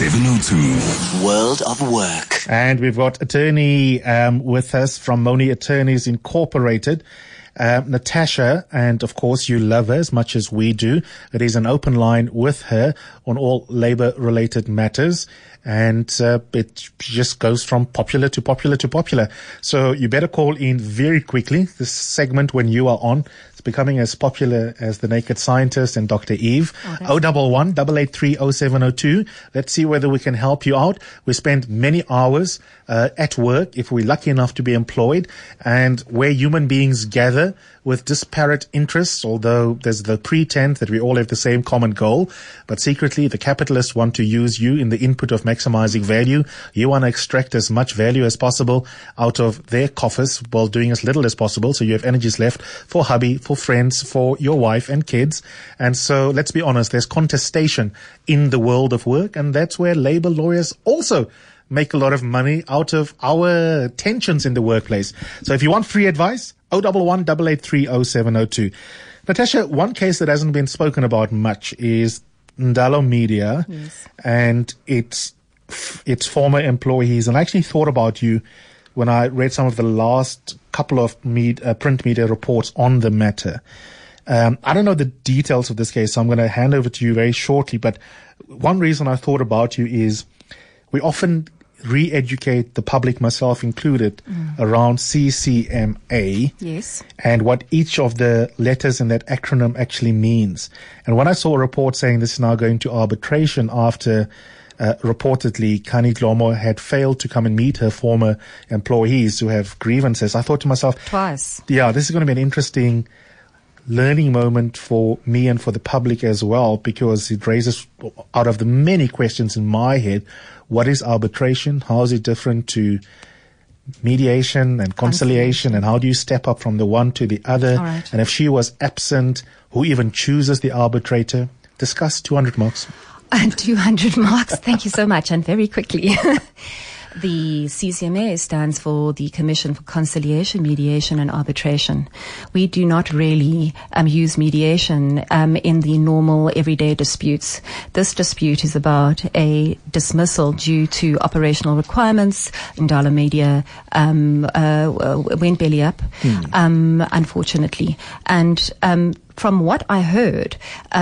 702. World of Work. And we've got attorney with us from Moni Attorneys Incorporated, Natasha, and of course you love her as much as we do. It is an open line with her on all labor-related matters, and it just goes from popular to popular to popular. So you better call in very quickly. This segment, when you are on, it's becoming as popular as The Naked Scientist and Dr. Eve. 011-883-0702. Let's see whether we can help you out. We spend many hours at work, if we're lucky enough to be employed, and where human beings gather with disparate interests, although there's the pretense that we all have the same common goal, but secretly the capitalists want to use you in the input of maximizing value. You want to extract as much value as possible out of their coffers while doing as little as possible, so you have energies left for hubby, for friends, for your wife and kids. And so let's be honest, there's contestation in the world of work, and that's where labor lawyers also make a lot of money out of our tensions in the workplace. So if you want free advice, 011-883-0702. Natasha, one case that hasn't been spoken about much is Ndalo Media. Yes. And its former employees. And I actually thought about you when I read some of the last couple of print media reports on the matter. I don't know the details of this case, so I'm going to hand over to you very shortly. But one reason I thought about you is we often re-educate the public, myself included, around CCMA. Yes. And what each of the letters in that acronym actually means. And when I saw a report saying this is now going to arbitration after reportedly Kani Glomo had failed to come and meet her former employees who have grievances, I thought to myself, twice. Yeah, this is going to be an interesting learning moment for me and for the public as well, because it raises, out of the many questions in my head, what is arbitration? How is it different to mediation and conciliation? And how do you step up from the one to the other? All right. And if she was absent, who even chooses the arbitrator? Discuss 200 marks. 200 marks. Thank you so much. And very quickly. The CCMA stands for the Commission for Conciliation, Mediation and Arbitration. We do not really use mediation in the normal everyday disputes. This dispute is about a dismissal due to operational requirements. Ndalo Media went belly up, unfortunately. And from what I heard,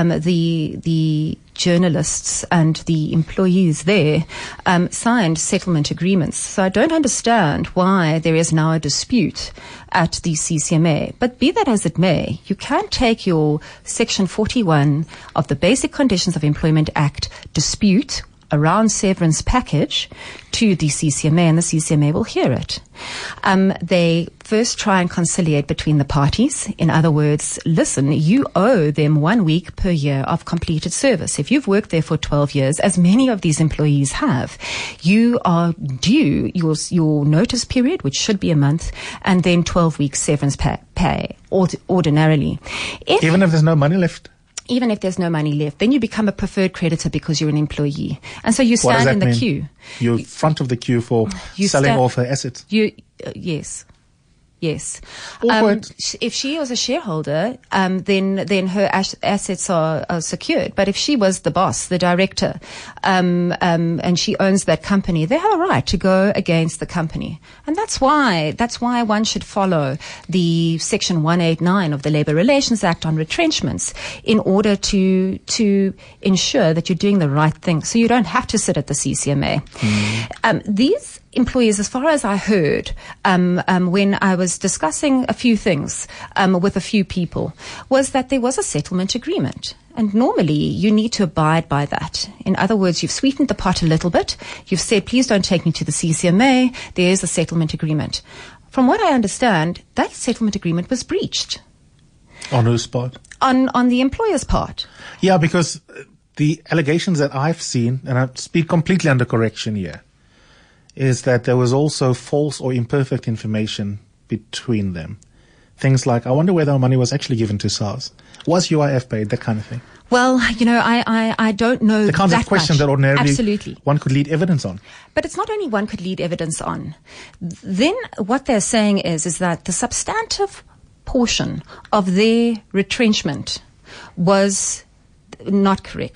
the journalists and the employees there signed settlement agreements. So I don't understand why there is now a dispute at the CCMA. But be that as it may, you can take your Section 41 of the Basic Conditions of Employment Act dispute around severance package to the CCMA, and the CCMA will hear it. They first try and conciliate between the parties. In other words, listen, you owe them 1 week per year of completed service. If you've worked there for 12 years, as many of these employees have, you are due your notice period, which should be a month, and then 12 weeks severance pay ordinarily. Even if there's no money left? Even if there's no money left, then you become a preferred creditor because you're an employee. And so you stand in the queue. You're front of the queue for selling off her assets. Yes. Yes. If she was a shareholder, then her assets are secured. But if she was the boss, the director, and she owns that company, they have a right to go against the company. And that's why one should follow the Section 189 of the Labour Relations Act on retrenchments in order to ensure that you're doing the right thing. So you don't have to sit at the CCMA. These employees, as far as I heard, when I was discussing a few things with a few people, was that there was a settlement agreement. And normally you need to abide by that. In other words, you've sweetened the pot a little bit. You've said, please don't take me to the CCMA. There is a settlement agreement. From what I understand, that settlement agreement was breached. On whose part? On the employer's part. Yeah, because the allegations that I've seen, and I speak completely under correction here, is that there was also false or imperfect information between them. Things like, I wonder whether our money was actually given to SARS. Was UIF paid? That kind of thing. Well, I don't know the kinds that of questions much. that ordinarily Absolutely. one could lead evidence on. But it's not only one could lead evidence on. Then what they're saying is that the substantive portion of their retrenchment was not correct.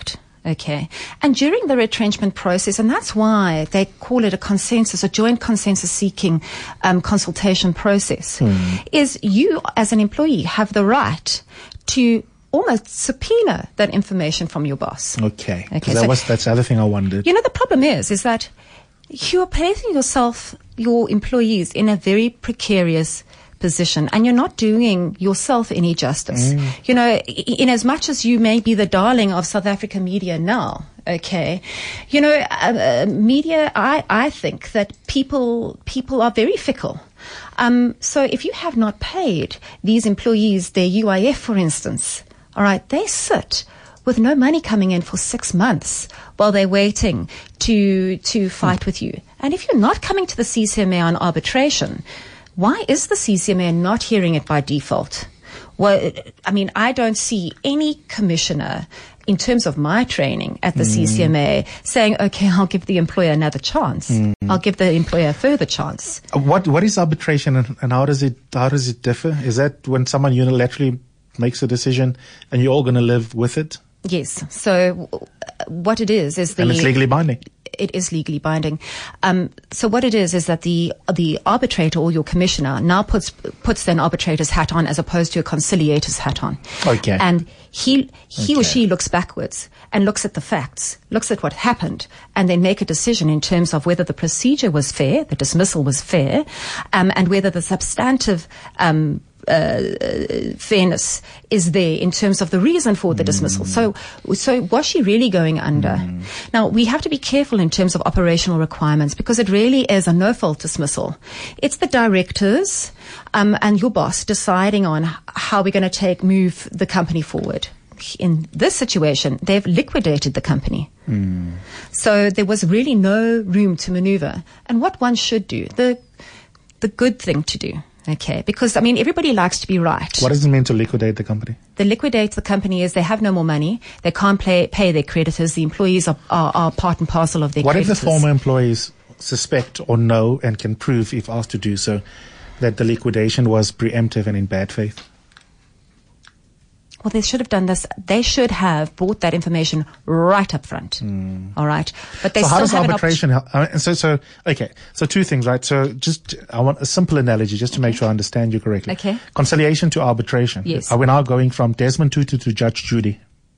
Okay. And during the retrenchment process, and that's why they call it a consensus, a joint consensus seeking consultation process, is you as an employee have the right to almost subpoena that information from your boss. Okay. That's the other thing I wondered. You know, the problem is that you're placing your employees in a very precarious position, and you're not doing yourself any justice. You know, in as much as you may be the darling of South African media now, okay, you know, media, I think that people are very fickle. So if you have not paid these employees their UIF, for instance, all right, they sit with no money coming in for 6 months while they're waiting to fight with you. And if you're not coming to the CCMA on arbitration, why is the CCMA not hearing it by default? Well, I mean, I don't see any commissioner in terms of my training at the CCMA saying, okay, I'll give the employer another chance. I'll give the employer a further chance. What is arbitration, and how does it differ? Is that when someone unilaterally makes a decision and you're all going to live with it? Yes. So what it is and it's legally binding. It is legally binding. So what it is that the arbitrator or your commissioner now puts an arbitrator's hat on as opposed to a conciliator's hat on. Okay. And he or she looks backwards and looks at the facts, looks at what happened, and then make a decision in terms of whether the procedure was fair, the dismissal was fair, and whether the substantive fairness is there in terms of the reason for the dismissal. So was she really going under? Now, we have to be careful in terms of operational requirements because it really is a no-fault dismissal. It's the directors and your boss deciding on how we're going to move the company forward. In this situation, they've liquidated the company. So there was really no room to maneuver. And what one should do, the good thing to do, okay, because, I mean, everybody likes to be right. What does it mean to liquidate the company? The liquidate the company is they have no more money. They can't pay their creditors. The employees are part and parcel of their creditors. What if the former employees suspect or know and can prove, if asked to do so, that the liquidation was preemptive and in bad faith? Well, they should have done this. They should have brought that information right up front. All right. But they so still how does have arbitration help? So two things, right? So I want a simple analogy just to make sure I understand you correctly. Okay. Conciliation to arbitration. Yes. Are we now going from Desmond Tutu to Judge Judy?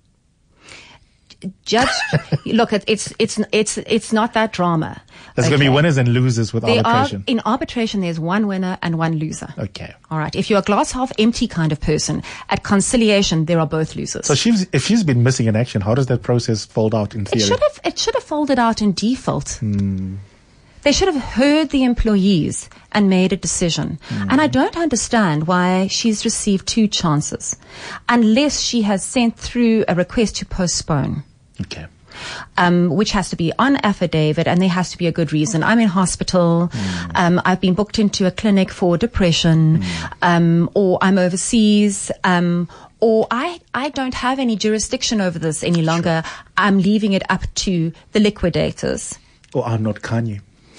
Look, it's not that drama. There's going to be winners and losers with arbitration. In arbitration, there's one winner and one loser. Okay. All right. If you're a glass half empty kind of person, at conciliation, there are both losers. So if she's been missing in action, how does that process fold out in theory? It should have folded out in default. They should have heard the employees and made a decision. And I don't understand why she's received 2 chances unless she has sent through a request to postpone. Okay. Which has to be on affidavit, and there has to be a good reason. I'm in hospital, I've been booked into a clinic for depression, or I'm overseas, or I don't have any jurisdiction over this any longer. Sure. I'm leaving it up to the liquidators. Or I'm not Kanye.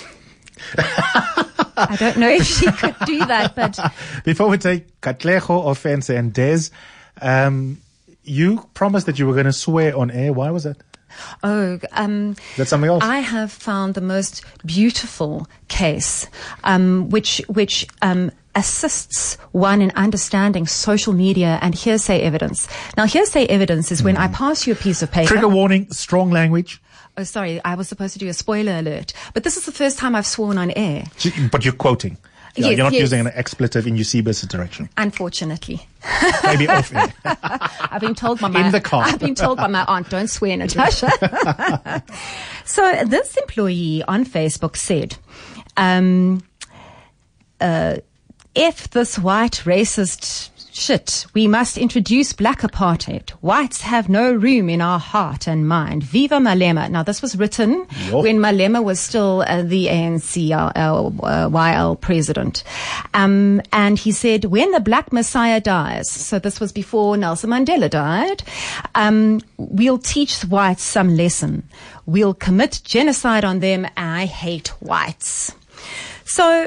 I don't know if she could do that, but... Before we take Katlego, Offense, and Des, you promised that you were going to swear on air. Why was that? Oh, that's something else. I have found the most beautiful case, which assists one in understanding social media and hearsay evidence. Now, hearsay evidence is when I pass you a piece of paper. Trigger warning, strong language. Oh, sorry, I was supposed to do a spoiler alert, but this is the first time I've sworn on air. But you're quoting. Yes, you're not using an expletive in Eusebius' direction. Unfortunately. Maybe off air. I've been told by in the car. I've been told by my aunt, don't swear, Natasha. So this employee on Facebook said, if this white racist shit, we must introduce black apartheid. Whites have no room in our heart and mind. Viva Malema. Now, this was written when Malema was still the ANC YL president. And he said, when the black messiah dies, so this was before Nelson Mandela died, we'll teach whites some lesson. We'll commit genocide on them. I hate whites. So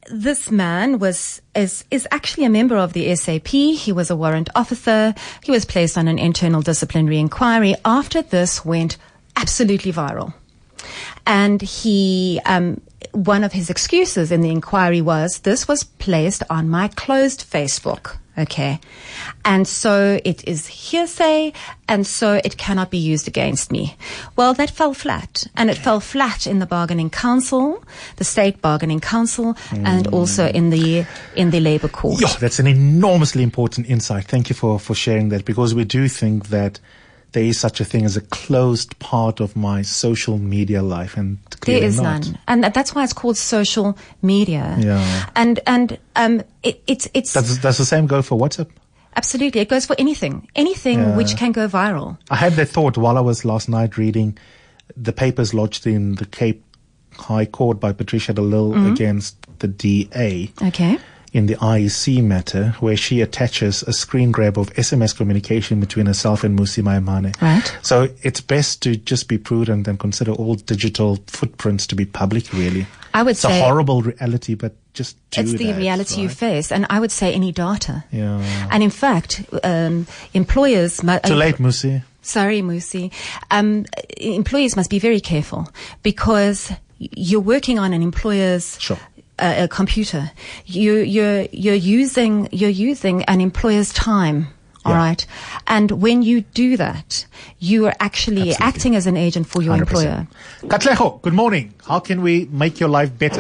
this man is actually a member of the SAP. He was a warrant officer. He was placed on an internal disciplinary inquiry after this went absolutely viral. And he, one of his excuses in the inquiry was, this was placed on my closed Facebook. Okay. And so it is hearsay, and so it cannot be used against me. Well, that fell flat. And it fell flat in the bargaining council, the state bargaining council, and also in the labor court. Yeah, that's an enormously important insight. Thank you for sharing that, because we do think that there is such a thing as a closed part of my social media life, and clearly there is not. none, and that's why it's called social media. Yeah. And it's Does the same go for WhatsApp? Absolutely, it goes for anything which can go viral. I had that thought while I was last night reading the papers lodged in the Cape High Court by Patricia de Lille against the DA. Okay. In the IEC matter, where she attaches a screen grab of SMS communication between herself and Mmusi Maimane. Right. So it's best to just be prudent and consider all digital footprints to be public, really. I would it's say a horrible reality, but just do it's the that, reality you right? face, and I would say any data. Yeah. And in fact, employers... Too late, Mmusi. Sorry, Mmusi. Employees must be very careful, because you're working on an employer's... Sure. A computer. You're using an employer's time. All right. And when you do that, you are actually Absolutely. acting as an agent for your 100%. employer. Katlego, good morning. How can we make your life better?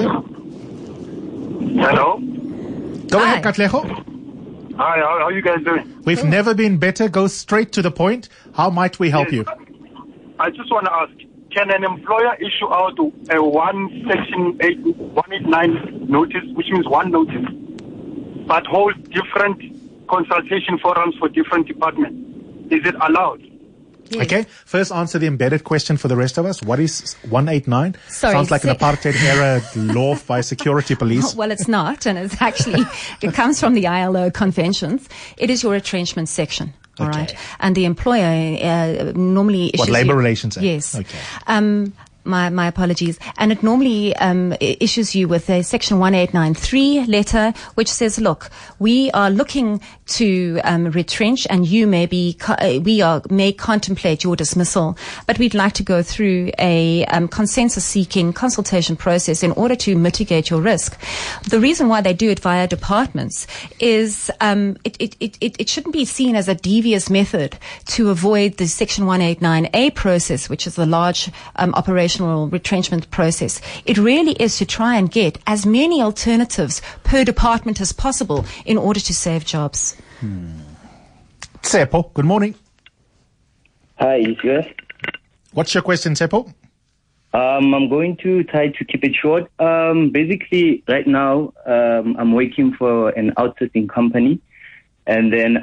Hello. Go Hi. ahead, Katlego. Hi, how are you guys doing? We've never been better. Go straight to the point. How might we help you? I just want to ask, can an employer issue out a Section 189 notice, which means one notice, but hold different consultation forums for different departments? Is it allowed? Yes. Okay, first answer the embedded question for the rest of us. What is 189? Sorry, Sounds like an apartheid-era law by security police. Well, it's not, and it's actually, it comes from the ILO conventions. It is your retrenchment section. All Okay. right. And the employer normally issues What, Labour Relations Act? Yes. Okay. My apologies. And it normally issues you with a Section 1893 letter, which says, look, we are looking to retrench, and you may may contemplate your dismissal, but we'd like to go through a consensus-seeking consultation process in order to mitigate your risk. The reason why they do it via departments is it shouldn't be seen as a devious method to avoid the Section 189A process, which is the large operational retrenchment process. It really is to try and get as many alternatives per department as possible in order to save jobs. Tsepo, good morning. Hi, yes. What's your question, Tsepo? I'm going to try to keep it short. Basically, right now, I'm working for an outsourcing company. And then,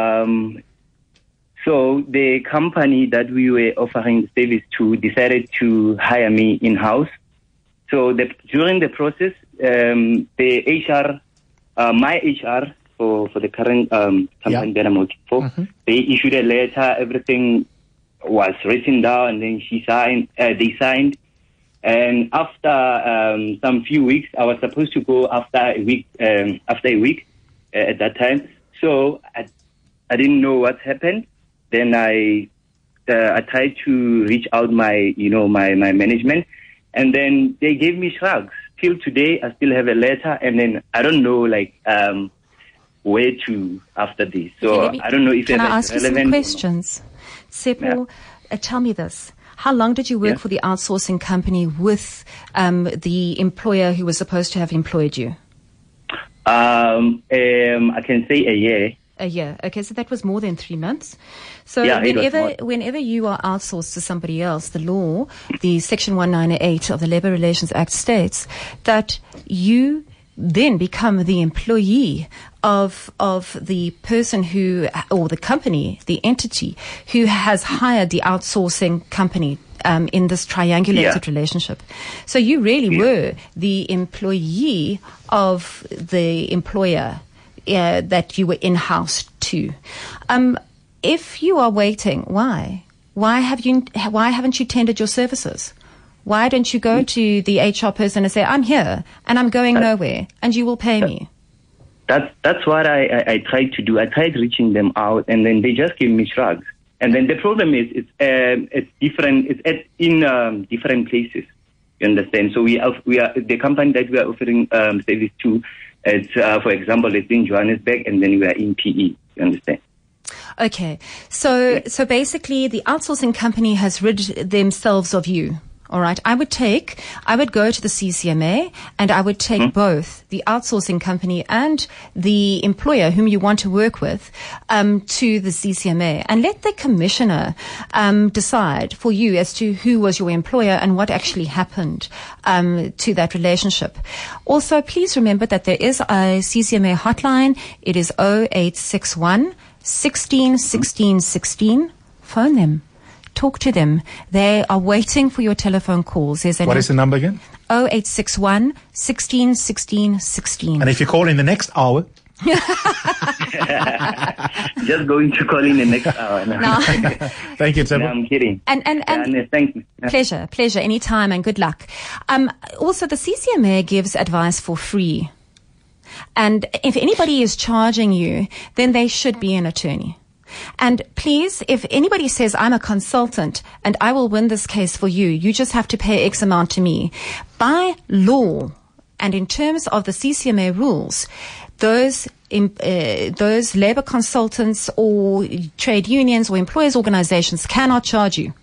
so the company that we were offering the service to decided to hire me in-house. So during the process, the HR, my HR for the current company that I'm working for, they issued a letter, everything was written down, and then they signed. And after some few weeks, I was supposed to go after a week at that time. So I didn't know what happened. Then I tried to reach out my management, and then they gave me shrugs. Till today, I still have a letter, and then I don't know where to after this. So Okay, I don't know if can I that's ask you some relevant. questions? Seppo, tell me this. How long did you work for the outsourcing company with the employer who was supposed to have employed you? I can say a year. A year. Okay, so that was more than 3 months. So Yeah, it was whenever you are outsourced to somebody else, the law, the Section 198 of the Labour Relations Act states that you then become the employee of the person who, or the company, the entity who has hired the outsourcing company in this triangulated relationship. So you really were the employee of the employer that you were in-house to. If you are waiting, why? Why haven't you tendered your services? Why don't you go to the HR person and say, I'm here and I'm going nowhere and you will pay me? That's what I tried to do. I tried reaching them out, and then they just give me shrugs. And then the problem is it's different. It's in different places. You understand? So we are the company that we are offering service to. It's for example, it's in Johannesburg, and then we are in PE. You understand? Okay. So basically, the outsourcing company has rid themselves of you. All right. I would go to the CCMA and I would take both the outsourcing company and the employer whom you want to work with, to the CCMA and let the commissioner, decide for you as to who was your employer and what actually happened, to that relationship. Also, please remember that there is a CCMA hotline. It is 0861 16 16 16. Phone them. Talk to them. They are waiting for your telephone calls. What is the number again? 0861 16 16 16. And if you call in the next hour... Just going to call in the next hour. No. Thank you, Tebo. No, I'm kidding. And thank you. Pleasure. Anytime and good luck. Also, the CCMA gives advice for free. And if anybody is charging you, then they should be an attorney. And please, if anybody says, I'm a consultant and I will win this case for you, you just have to pay X amount to me. By law, and in terms of the CCMA rules, those labor consultants or trade unions or employers organizations cannot charge you.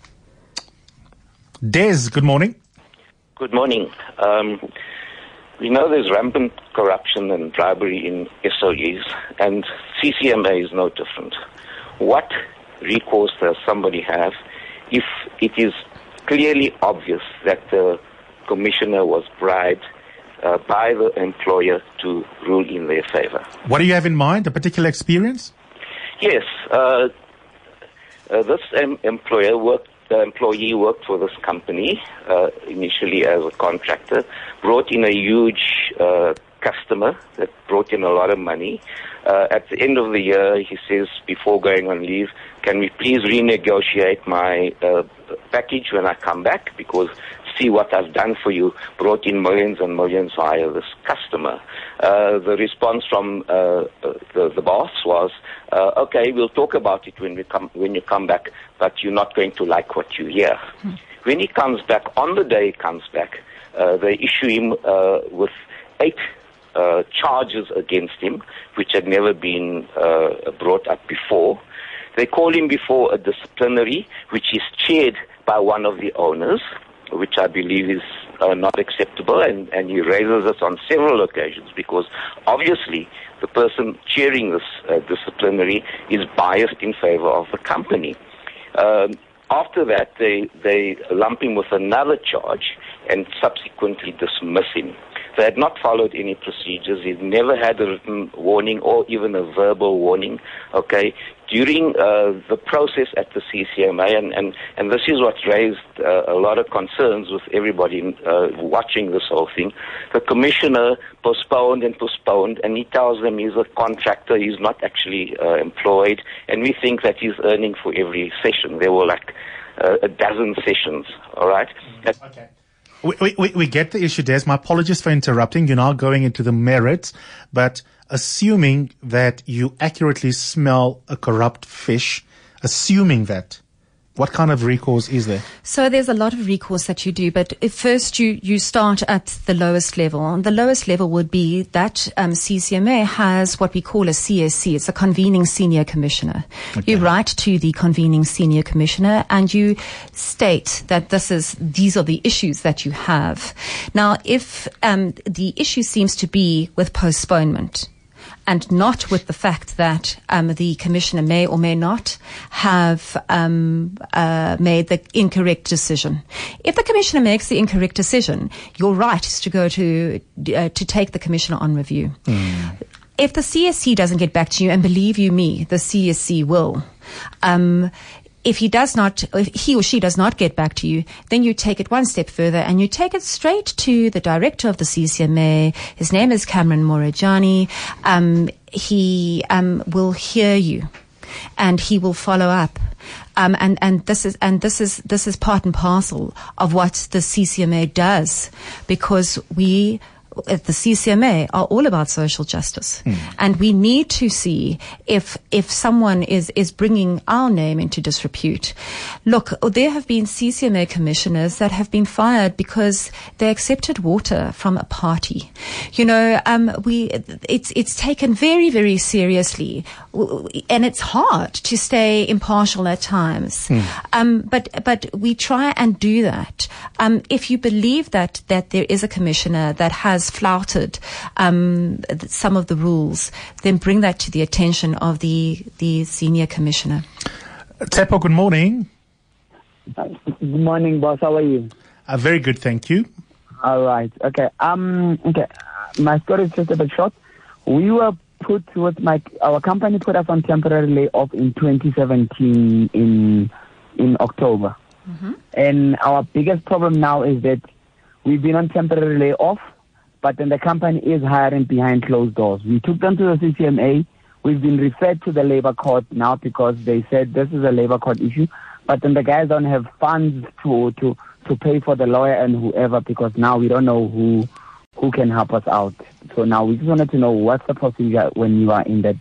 Des, good morning. Good morning. We know there's rampant corruption and bribery in SOEs, and CCMA is no different. What recourse does somebody have if it is clearly obvious that the commissioner was bribed by the employer to rule in their favor? What do you have in mind? A particular experience? Yes. This employee worked for this company initially as a contractor, brought in a huge customer that brought in a lot of money. At the end of the year, he says, before going on leave, can we please renegotiate my package when I come back? Because see what I've done for you, brought in millions and millions via this customer. The response from the boss was, okay, we'll talk about it when you come back, but you're not going to like what you hear. When he comes back, on the day he comes back, they issue him with 8 charges against him, which had never been brought up before. They call him before a disciplinary, which is chaired by one of the owners, which I believe is not acceptable, and he raises this on several occasions because obviously the person chairing this disciplinary is biased in favor of the company. After that, they lump him with another charge and subsequently dismiss him. They had not followed any procedures. He never had a written warning or even a verbal warning. Okay, during the process at the CCMA, and this is what raised a lot of concerns with everybody watching this whole thing. The commissioner postponed, and he tells them he's a contractor. He's not actually employed, and we think that he's earning for every session. There were like a dozen sessions. All right. Okay. We get the issue, Des. My apologies for interrupting. You're now going into the merits, but assuming that you accurately smell a corrupt fish, assuming that, what kind of recourse is there? So there's a lot of recourse that you do, but if first you start at the lowest level. The lowest level would be that CCMA has what we call a CSC. It's a convening senior commissioner. Okay. You write to the convening senior commissioner and you state that these are the issues that you have. Now, if the issue seems to be with postponement, and not with the fact that the commissioner may or may not have made the incorrect decision. If the commissioner makes the incorrect decision, your right is to go to take the commissioner on review. If the CSC doesn't get back to you, and believe you me, the CSC will. If he or she does not get back to you, then you take it one step further and you take it straight to the director of the CCMA. His name is Cameron Morajani. He will hear you. and he will follow up. And this is part and parcel of what the CCMA does, because we at the CCMA are all about social justice, and we need to see if someone is bringing our name into disrepute. Look, there have been CCMA commissioners that have been fired because they accepted water from a party. You know, it's taken very, very seriously, and it's hard to stay impartial at times. But we try and do that. If you believe that there is a commissioner that has flouted some of the rules, then bring that to the attention of the senior commissioner. Tsepo, good morning. Good morning, boss. How are you? Very good, thank you. All right. Okay. Okay. My story is just a bit short. We were put with our company put us on temporary layoff in 2017 in October. And our biggest problem now is that we've been on temporary layoff, but then the company is hiring behind closed doors. We took them to the CCMA. We've been referred to the labor court now because they said this is a labor court issue, but then the guys don't have funds to pay for the lawyer and whoever, because now we don't know who can help us out. So now we just wanted to know what's the procedure when you are in that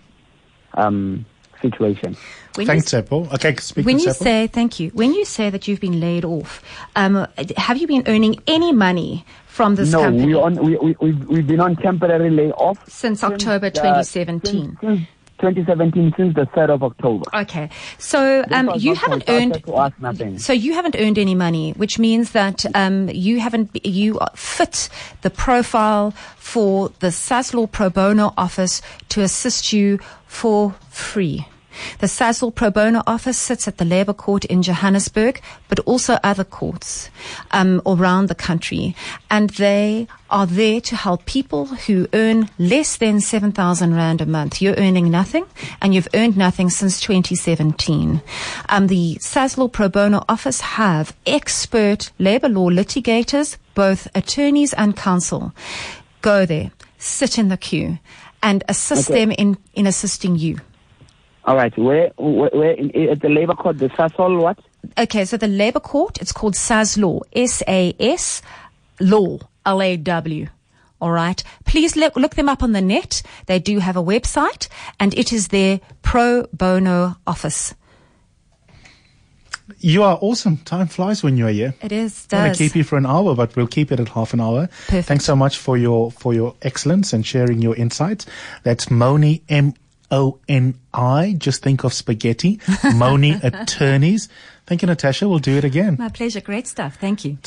situation. Thanks, Tsepo. Okay, speak when to you Tsepo. say thank you, when you say that you've been laid off, have you been earning any money from this company? No, we've been on temporary layoff since October 2017. Since 2017, since the 3rd of October. Okay, so you haven't earned. To us nothing. So you haven't earned any money, which means that you fit the profile for the Sazlaw Pro Bono Office to assist you for free. The Sazlaw Pro Bono Office sits at the Labour Court in Johannesburg, but also other courts around the country. And they are there to help people who earn less than 7,000 Rand a month. You're earning nothing, and you've earned nothing since 2017. The Sazlaw Pro Bono Office have expert labour law litigators, both attorneys and counsel. Go there, sit in the queue, and assist them in assisting you. All right. Where at the Labour Court, the Sazlaw what? Okay, so the Labour Court, it's called Sazlaw, S-A-S, Law, L-A-W. All right. Please look them up on the net. They do have a website, and it is their Pro Bono Office. You are awesome. Time flies when you're here. It is. I want to keep you for an hour, but we'll keep it at half an hour. Perfect. Thanks so much for your excellence and sharing your insights. That's Moni, M-O-N-I. Just think of spaghetti. Moni Attorneys. Thank you, Natasha. We'll do it again. My pleasure. Great stuff. Thank you.